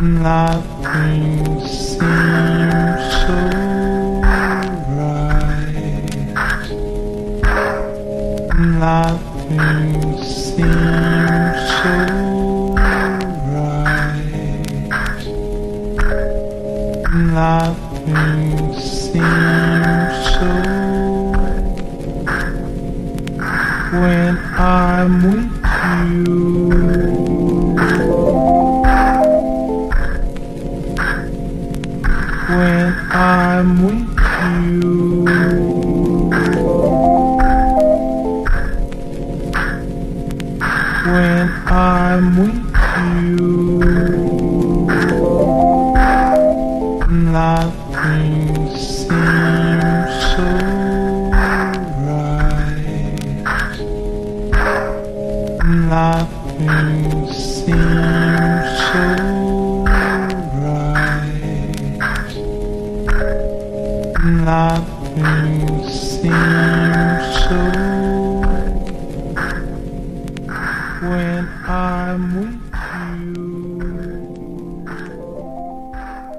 Nothing seems so right. Nothing seems so right. Nothing seems so when I'm with you. When I'm with you, when I'm with you, nothing seems so right. Nothing seems so nothing seems so when I'm with you.